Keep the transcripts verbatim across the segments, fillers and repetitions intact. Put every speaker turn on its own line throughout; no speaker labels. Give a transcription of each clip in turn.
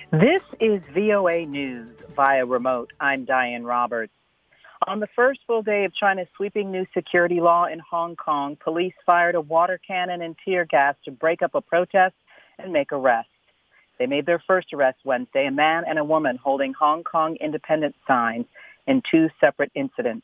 This is V O A News via remote. I'm Diane Roberts. On the first full day of China's sweeping new security law in Hong Kong, police fired a water cannon and tear gas to break up a protest and make arrests. They made their first arrest Wednesday, a man and a woman holding Hong Kong independence signs in two separate incidents.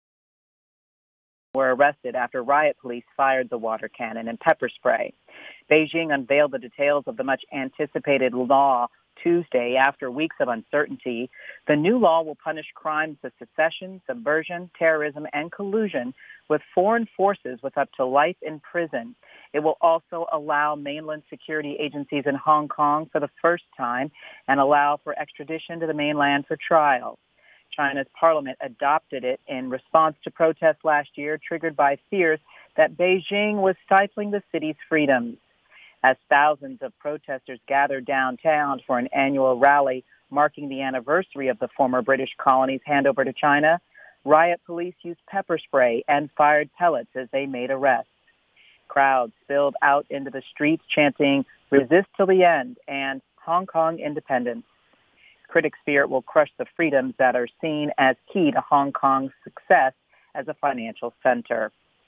Were arrested after riot police fired the water cannon and pepper spray. Beijing unveiled the details of the much-anticipated law Tuesday after weeks of uncertainty. The new law will punish crimes of secession, subversion, terrorism, and collusion with foreign forces with up to life in prison. It will also allow mainland security agencies in Hong Kong for the first time and allow for extradition to the mainland for trial. China's parliament adopted it in response to protests last year triggered by fears that Beijing was stifling the city's freedoms. As thousands of protesters gathered downtown for an annual rally marking the anniversary of the former British colony's handover to China, riot police used pepper spray and fired pellets as they made arrests. Crowds spilled out into the streets chanting, "Resist till the end," and "Hong Kong independence." Critics fear it will crush the freedoms that are seen as key to Hong Kong's success as a financial center.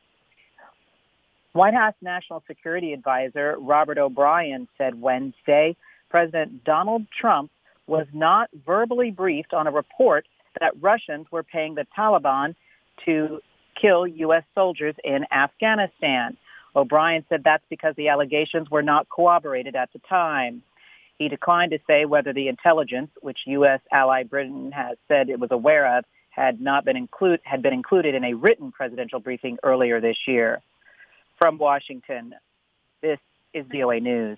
White House National Security Advisor Robert O'Brien said Wednesday President Donald Trump was not verbally briefed on a report that Russians were paying the Taliban to kill U S soldiers in Afghanistan. O'Brien said that's because the allegations were not corroborated at the time. He declined to say whether the intelligence, which U S ally Britain has said it was aware of, had not been include, had been included in a written presidential briefing earlier this year. From Washington, this is V O A News.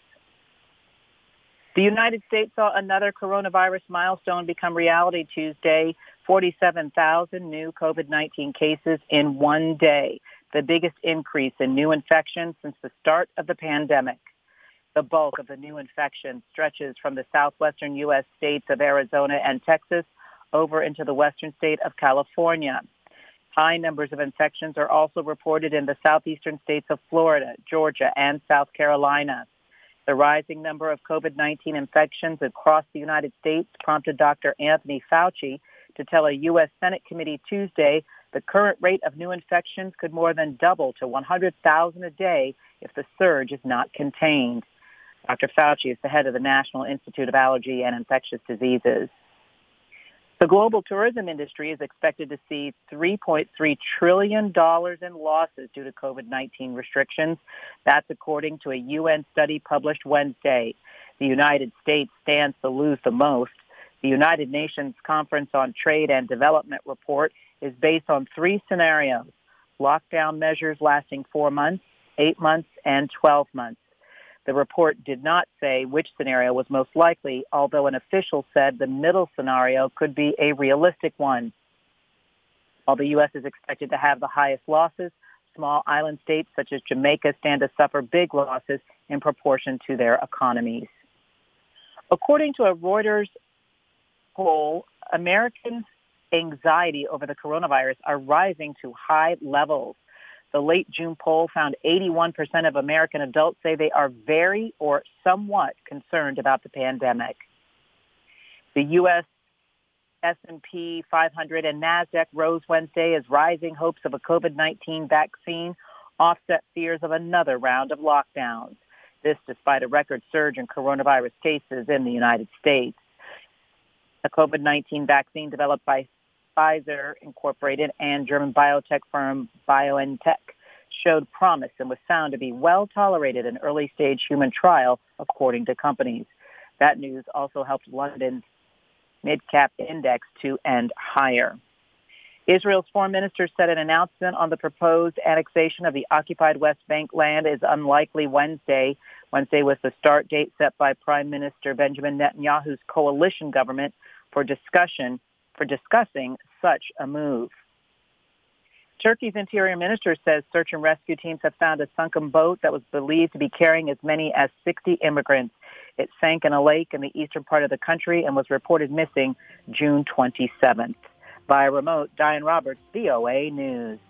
The United States saw another coronavirus milestone become reality Tuesday, forty-seven thousand new COVID nineteen cases in one day, the biggest increase in new infections since the start of the pandemic. The bulk of the new infections stretches from the southwestern U S states of Arizona and Texas over into the western state of California. High numbers of infections are also reported in the southeastern states of Florida, Georgia, and South Carolina. The rising number of COVID nineteen infections across the United States prompted Doctor Anthony Fauci to tell a U S Senate committee Tuesday the current rate of new infections could more than double to one hundred thousand a day if the surge is not contained. Doctor Fauci is the head of the National Institute of Allergy and Infectious Diseases. The global tourism industry is expected to see three point three trillion dollars in losses due to COVID nineteen restrictions. That's according to a U N study published Wednesday. The United States stands to lose the most. The United Nations Conference on Trade and Development report is based on three scenarios: lockdown measures lasting four months, eight months, and twelve months. The report did not say which scenario was most likely, although an official said the middle scenario could be a realistic one. While the U S is expected to have the highest losses, small island states such as Jamaica stand to suffer big losses in proportion to their economies. According to a Reuters poll, Americans' anxiety over the coronavirus are rising to high levels. The late June poll found eighty-one percent of American adults say they are very or somewhat concerned about the pandemic. The U S S and P five hundred and NASDAQ rose Wednesday as rising hopes of a COVID nineteen vaccine offset fears of another round of lockdowns. This despite a record surge in coronavirus cases in the United States. A COVID nineteen vaccine developed by Pfizer Incorporated and German biotech firm BioNTech showed promise and was found to be well tolerated in early-stage human trial, according to companies. That news also helped London's mid-cap index to end higher. Israel's foreign minister said an announcement on the proposed annexation of the occupied West Bank land is unlikely Wednesday. Wednesday was the start date set by Prime Minister Benjamin Netanyahu's coalition government for discussion for discussing such a move. Turkey's interior minister says search and rescue teams have found a sunken boat that was believed to be carrying as many as sixty immigrants. It sank in a lake in the eastern part of the country and was reported missing June twenty-seventh. Via remote, Diane Roberts, V O A News.